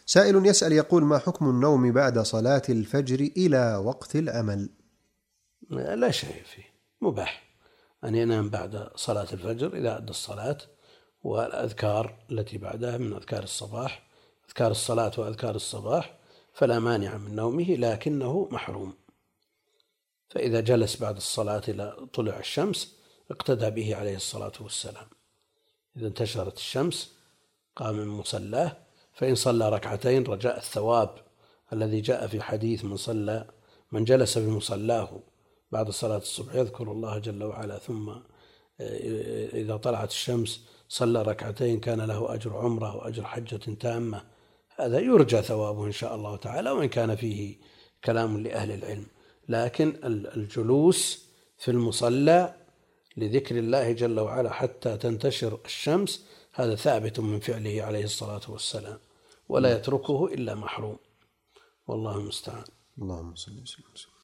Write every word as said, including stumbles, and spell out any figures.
سائل يسأل يقول: ما حكم النوم بعد صلاة الفجر إلى وقت العمل؟ لا شيء فيه، مباح أن ينام بعد صلاة الفجر إلى أدى الصلاة، والأذكار التي بعدها من أذكار الصباح، أذكار الصلاة وأذكار الصباح، فلا مانع من نومه، لكنه محروم. فإذا جلس بعد الصلاة إلى طلوع الشمس اقتدى به عليه الصلاة والسلام. إذا انتشرت الشمس قام من مصلاه، فإن صلى ركعتين رجاء الثواب الذي جاء في حديث من صلى من جلس بمصلاه بعد صلاة الصبح يذكر الله جل وعلا ثم إذا طلعت الشمس صلى ركعتين كان له أجر عمره وأجر حجة تامة. هذا يرجى ثوابه إن شاء الله تعالى، وإن كان فيه كلام لأهل العلم، لكن الجلوس في المصلى لذكر الله جل وعلا حتى تنتشر الشمس هذا ثابت من فعله عليه الصلاة والسلام، ولا يتركه إلا محروم، والله المستعان. اللهم صل وسلم.